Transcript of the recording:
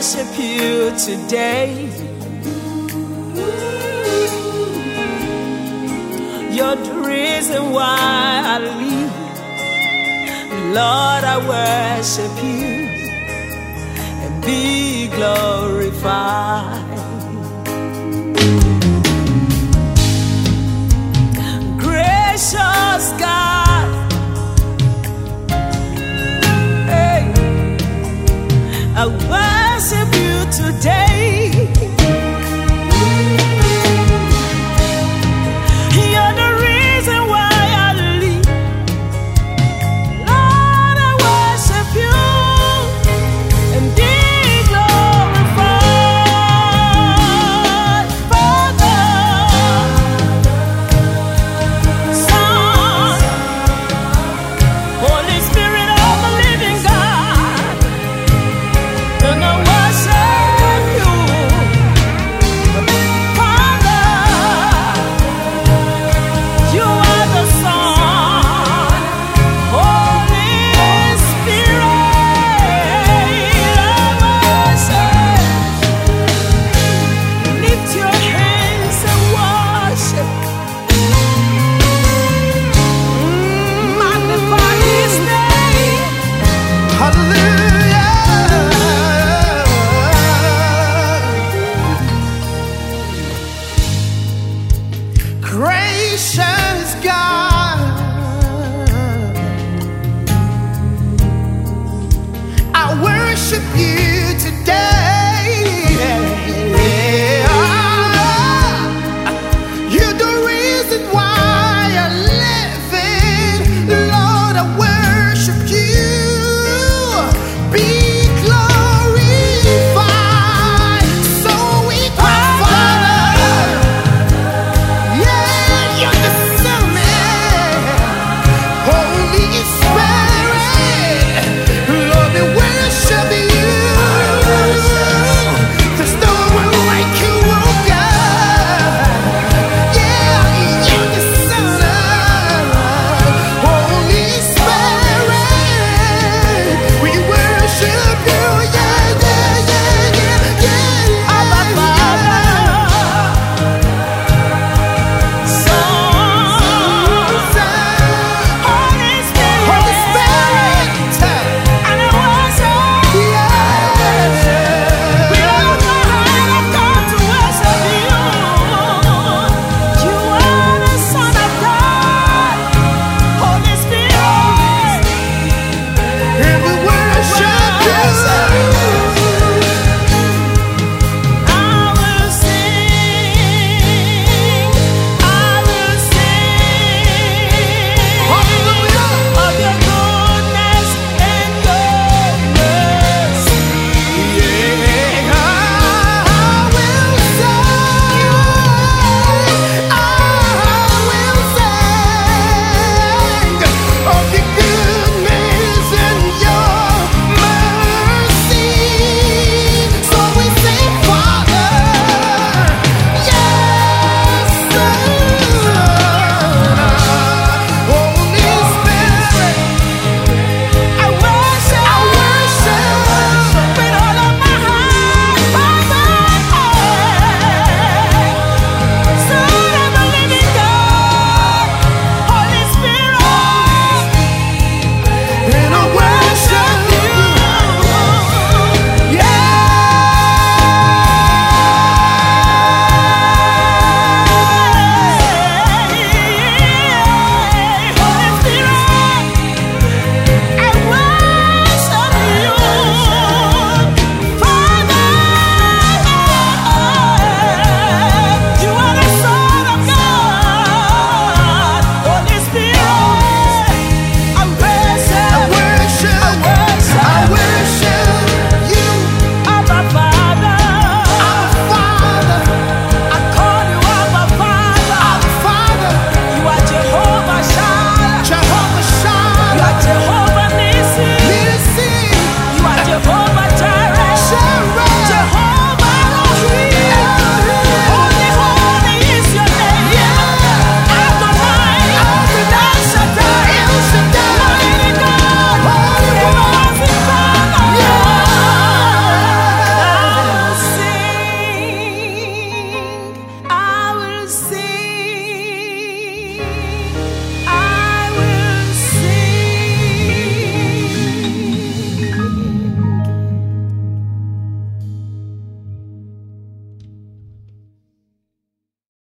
worship you today. You're the reason why I live. Lord, I worship you and be glorified. Gracious God, hey, I worship you today. You're the reason why I live. Lord, I worship you and be glorified. Father, Son, Holy Spirit of the living God, and I worship you. Father, you are the Son, Holy Spirit, I worship. Lift your hands and worship. Magnify His name. Hallelujah. Gracious God.